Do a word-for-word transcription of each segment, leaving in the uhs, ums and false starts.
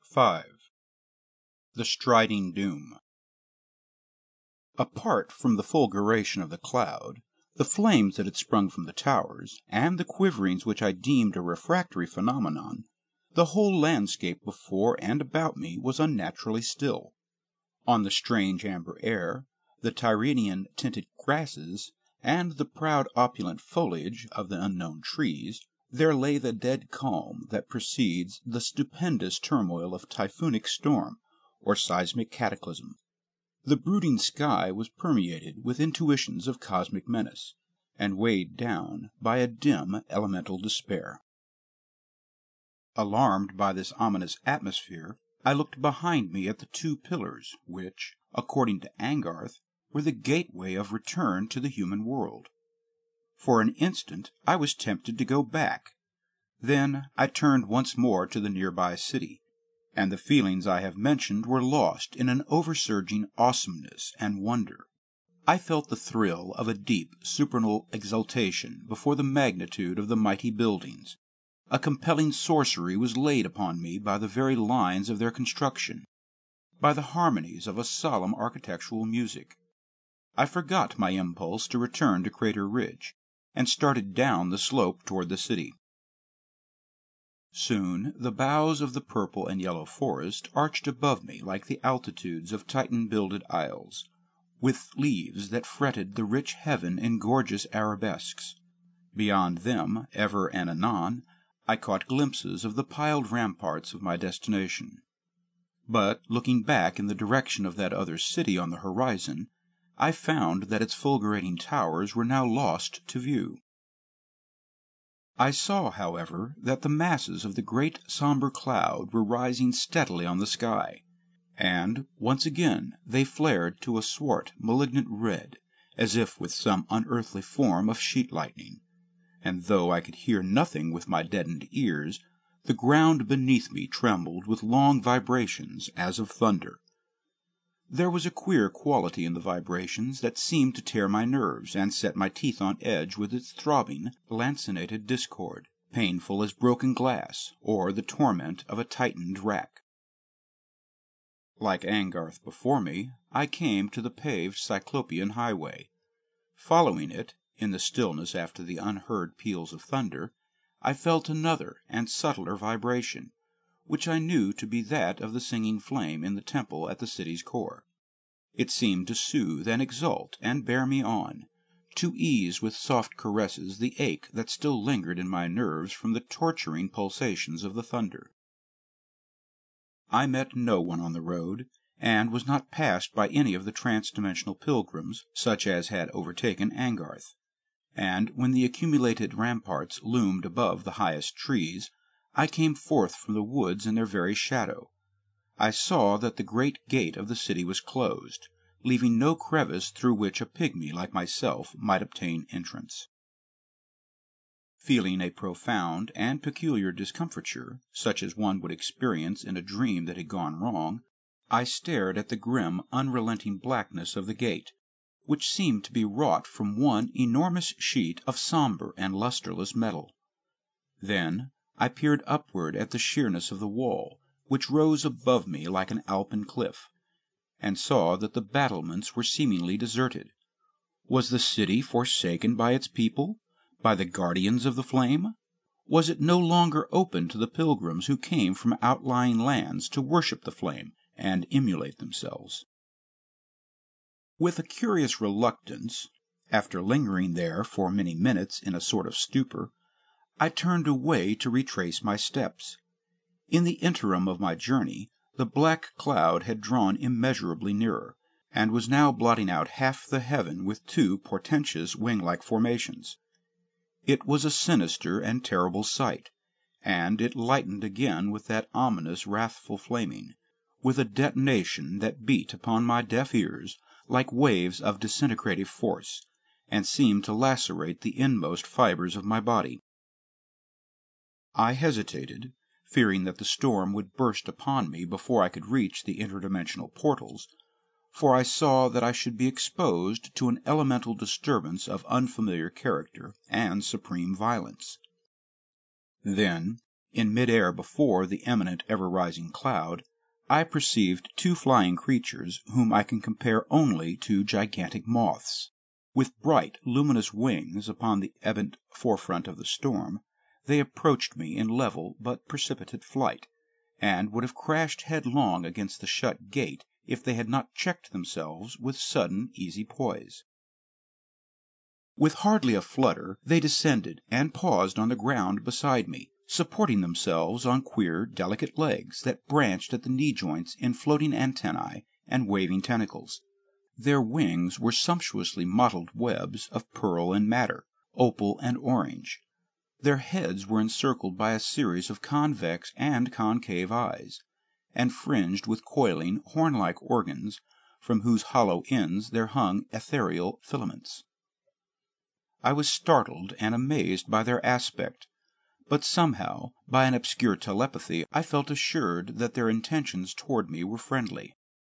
five. The Striding Doom. Apart from the fulguration of the cloud, the flames that had sprung from the towers, and the quiverings which I deemed a refractory phenomenon, the whole landscape before and about me was unnaturally still. On the strange amber air, the Tyrrhenian-tinted grasses, and the proud opulent foliage of the unknown trees, there lay the dead calm that precedes the stupendous turmoil of typhoonic storm or seismic cataclysm. The brooding sky was permeated with intuitions of cosmic menace, and weighed down by a dim elemental despair. Alarmed by this ominous atmosphere, I looked behind me at the two pillars which, according to Angarth, were the gateway of return to the human world. For an instant I was tempted to go back. Then I turned once more to the nearby city, and the feelings I have mentioned were lost in an oversurging awesomeness and wonder. I felt the thrill of a deep supernal exultation before the magnitude of the mighty buildings. A compelling sorcery was laid upon me by the very lines of their construction, by the harmonies of a solemn architectural music. I forgot my impulse to return to Crater Ridge, and started down the slope toward the city. Soon the boughs of the purple and yellow forest arched above me like the altitudes of Titan-builded isles, with leaves that fretted the rich heaven in gorgeous arabesques. Beyond them, ever and anon, I caught glimpses of the piled ramparts of my destination. But, looking back in the direction of that other city on the horizon, I found that its fulgurating towers were now lost to view. I saw, however, that the masses of the great sombre cloud were rising steadily on the sky, and once again they flared to a swart, malignant red, as if with some unearthly form of sheet-lightning, and though I could hear nothing with my deadened ears, the ground beneath me trembled with long vibrations as of thunder. There was a queer quality in the vibrations that seemed to tear my nerves and set my teeth on edge with its throbbing, lancinated discord, painful as broken glass or the torment of a tightened rack. Like Angarth before me, I came to the paved Cyclopean highway. Following it, in the stillness after the unheard peals of thunder, I felt another and subtler vibration, which I knew to be that of the singing flame in the temple at the city's core. It seemed to soothe and exalt and bear me on, to ease with soft caresses the ache that still lingered in my nerves from the torturing pulsations of the thunder. I met no one on the road, and was not passed by any of the trans-dimensional pilgrims such as had overtaken Angarth, and when the accumulated ramparts loomed above the highest trees, I came forth from the woods in their very shadow. I saw that the great gate of the city was closed, leaving no crevice through which a pygmy like myself might obtain entrance. Feeling a profound and peculiar discomfiture, such as one would experience in a dream that had gone wrong, I stared at the grim, unrelenting blackness of the gate, which seemed to be wrought from one enormous sheet of sombre and lustreless metal. Then I peered upward at the sheerness of the wall, which rose above me like an Alpine cliff, and saw that the battlements were seemingly deserted. Was the city forsaken by its people, by the guardians of the flame? Was it no longer open to the pilgrims who came from outlying lands to worship the flame and emulate themselves? With a curious reluctance, after lingering there for many minutes in a sort of stupor, I turned away to retrace my steps. In the interim of my journey, the black cloud had drawn immeasurably nearer, and was now blotting out half the heaven with two portentous wing-like formations. It was a sinister and terrible sight, and it lightened again with that ominous, wrathful flaming, with a detonation that beat upon my deaf ears like waves of disintegrative force, and seemed to lacerate the inmost fibres of my body. I hesitated, fearing that the storm would burst upon me before I could reach the interdimensional portals, for I saw that I should be exposed to an elemental disturbance of unfamiliar character and supreme violence. Then, In mid-air before the eminent ever-rising cloud, I perceived two flying creatures whom I can compare only to gigantic moths. With bright, luminous wings upon the ebon forefront of the storm, they approached me in level but precipitate flight, and would have crashed headlong against the shut gate if they had not checked themselves with sudden, easy poise. With hardly a flutter, they descended and paused on the ground beside me, supporting themselves on queer, delicate legs that branched at the knee-joints in floating antennae and waving tentacles. Their wings were sumptuously mottled webs of pearl and madder, opal and orange. Their heads were encircled by a series of convex and concave eyes, and fringed with coiling, horn-like organs, from whose hollow ends there hung ethereal filaments. I was startled and amazed by their aspect, but somehow, by an obscure telepathy, I felt assured that their intentions toward me were friendly.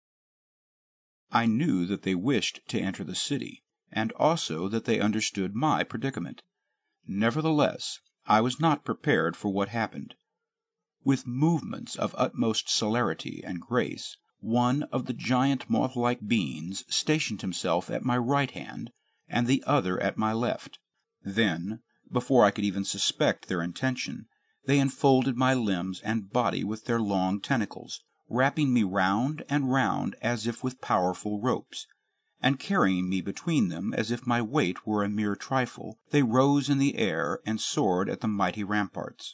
I knew that they wished to enter the city, and also that they understood my predicament. Nevertheless, I was not prepared for what happened. With movements of utmost celerity and grace, one of the giant moth-like beings stationed himself at my right hand, and the other at my left. Then, before I could even suspect their intention, they enfolded my limbs and body with their long tentacles, wrapping me round and round as if with powerful ropes, and carrying me between them as if my weight were a mere trifle, they rose in the air and soared at the mighty ramparts.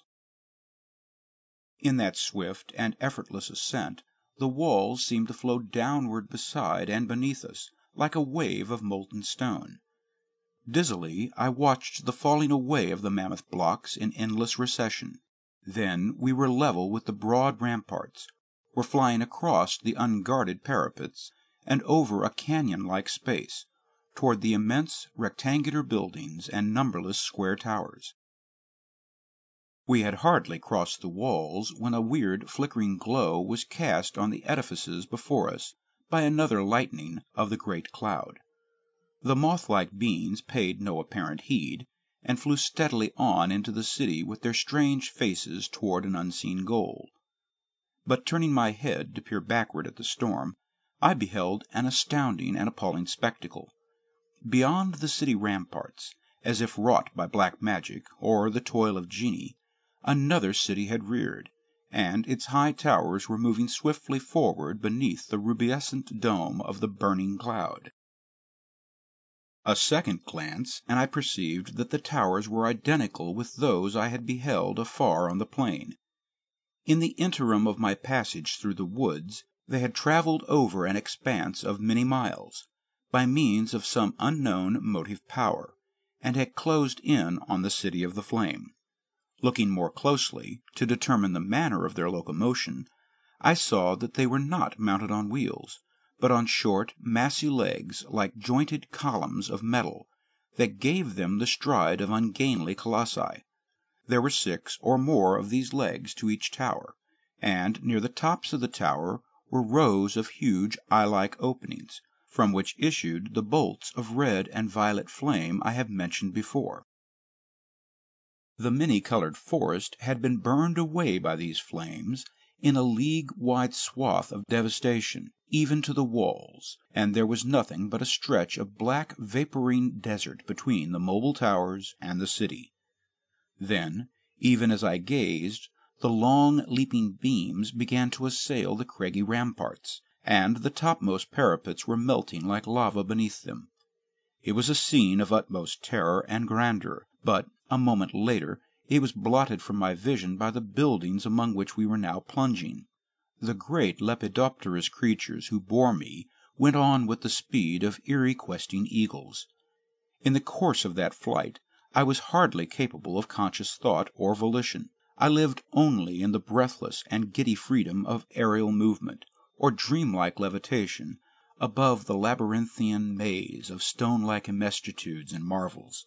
In that swift and effortless ascent, the walls seemed to flow downward beside and beneath us, like a wave of molten stone. Dizzily, I watched the falling away of the mammoth blocks in endless recession. Then we were level with the broad ramparts, were flying across the unguarded parapets, and over a canyon-like space, toward the immense rectangular buildings and numberless square towers. We had hardly crossed the walls when a weird, flickering glow was cast on the edifices before us by another lightning of the great cloud. The moth-like beings paid no apparent heed, and flew steadily on into the city with their strange faces toward an unseen goal. But turning my head to peer backward at the storm, I beheld an astounding and appalling spectacle. Beyond the city ramparts, as if wrought by black magic or the toil of genii, another city had reared, and its high towers were moving swiftly forward beneath the rubescent dome of the burning cloud. A second glance, and I perceived that the towers were identical with those I had beheld afar on the plain. In the interim of my passage through the woods, they had travelled over an expanse of many miles, by means of some unknown motive power, and had closed in on the city of the flame. Looking more closely, to determine the manner of their locomotion, I saw that they were not mounted on wheels, but on short, massy legs like jointed columns of metal, that gave them the stride of ungainly colossi. There were six or more of these legs to each tower, and near the tops of the tower were rows of huge eye-like openings, from which issued the bolts of red and violet flame I have mentioned before. The many-colored forest had been burned away by these flames in a league-wide swath of devastation, even to the walls, and there was nothing but a stretch of black vapourine desert between the mobile towers and the city. Then, even as I gazed, the long leaping beams began to assail the craggy ramparts, and the topmost parapets were melting like lava beneath them. It was a scene of utmost terror and grandeur, but a moment later it was blotted from my vision by the buildings among which we were now plunging. The great lepidopterous creatures who bore me went on with the speed of eerie questing eagles. In the course of that flight I was hardly capable of conscious thought or volition. I lived only in the breathless and giddy freedom of aerial movement, or dreamlike levitation, above the labyrinthian maze of stone-like immestitudes and marvels.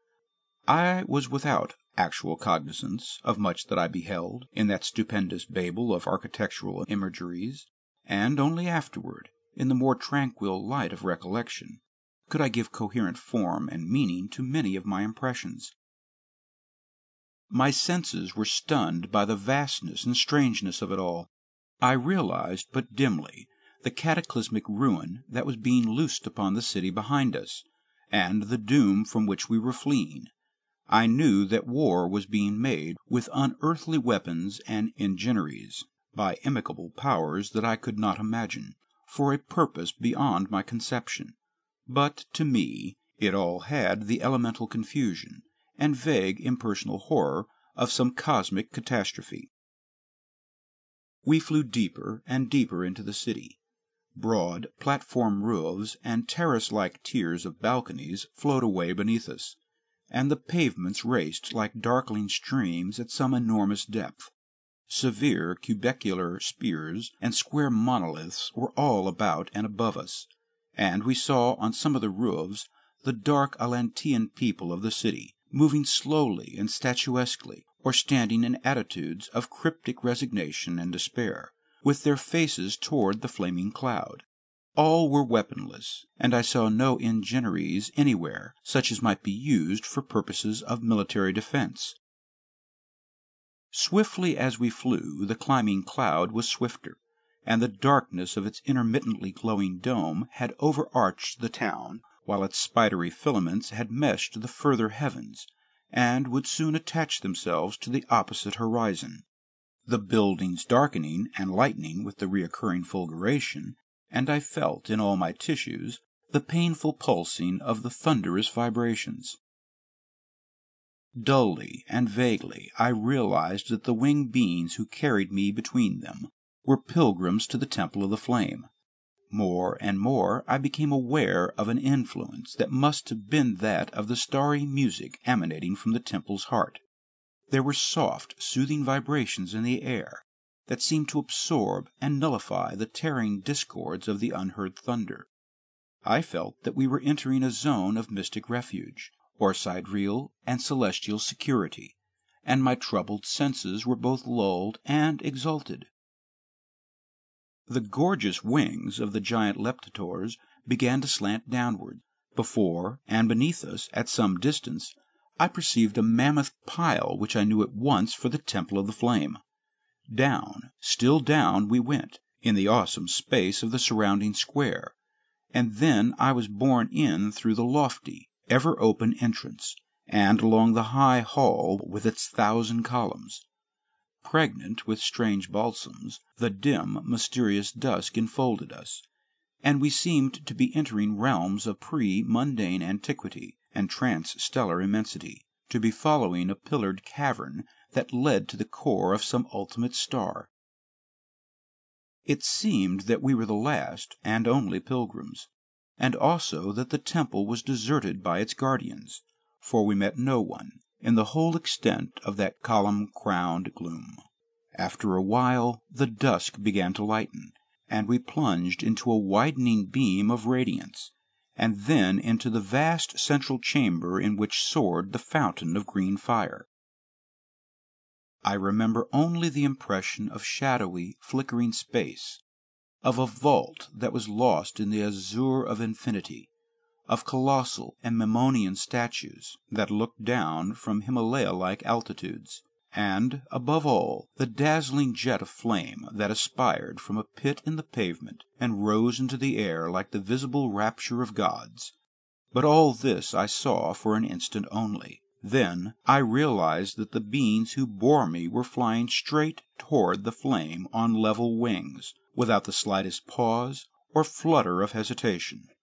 I was without actual cognizance of much that I beheld in that stupendous babel of architectural imageries, and only afterward, in the more tranquil light of recollection, could I give coherent form and meaning to many of my impressions. My senses were stunned by the vastness and strangeness of it all. I realized but dimly the cataclysmic ruin that was being loosed upon the city behind us, and the doom from which we were fleeing. I knew that war was being made with unearthly weapons and engineries, by implacable powers that I could not imagine, for a purpose beyond my conception. But to me it all had the elemental confusion and vague impersonal horror of some cosmic catastrophe. We flew deeper and deeper into the city. Broad platform roofs and terrace-like tiers of balconies flowed away beneath us, and the pavements raced like darkling streams at some enormous depth. Severe cubicular spires and square monoliths were all about and above us, and we saw on some of the roofs the dark Atlantean people of the city, moving slowly and statuesquely, or standing in attitudes of cryptic resignation and despair, with their faces toward the flaming cloud. All were weaponless, and I saw no engineries anywhere, such as might be used for purposes of military defense. Swiftly as we flew, the climbing cloud was swifter, and the darkness of its intermittently glowing dome had overarched the town, while its spidery filaments had meshed the further heavens, and would soon attach themselves to the opposite horizon, the buildings darkening and lightening with the recurring fulguration, and I felt in all my tissues the painful pulsing of the thunderous vibrations. Dully and vaguely I realized that the winged beings who carried me between them were pilgrims to the Temple of the Flame. More and more I became aware of an influence that must have been that of the starry music emanating from the temple's heart. There were soft, soothing vibrations in the air that seemed to absorb and nullify the tearing discords of the unheard thunder. I felt that we were entering a zone of mystic refuge, or sidereal and celestial security, and my troubled senses were both lulled and exalted. The gorgeous wings of the giant leptators began to slant downward. Before and beneath us, at some distance, I perceived a mammoth pile which I knew at once for the Temple of the Flame. Down, still down we went, in the awesome space of the surrounding square, and then I was borne in through the lofty, ever-open entrance, and along the high hall with its thousand columns. Pregnant with strange balsams, the dim, mysterious dusk enfolded us, and we seemed to be entering realms of pre-mundane antiquity and trans-stellar immensity, to be following a pillared cavern that led to the core of some ultimate star. It seemed that we were the last and only pilgrims, and also that the temple was deserted by its guardians, for we met no one in the whole extent of that column-crowned gloom. After a while the dusk began to lighten, and we plunged into a widening beam of radiance, and then into the vast central chamber in which soared the fountain of green fire. I remember only the impression of shadowy, flickering space, of a vault that was lost in the azure of infinity, of colossal and Memnonian statues that looked down from Himalaya-like altitudes, and, above all, the dazzling jet of flame that aspired from a pit in the pavement and rose into the air like the visible rapture of gods. But all this I saw for an instant only. Then I realized that the beings who bore me were flying straight toward the flame on level wings, without the slightest pause or flutter of hesitation.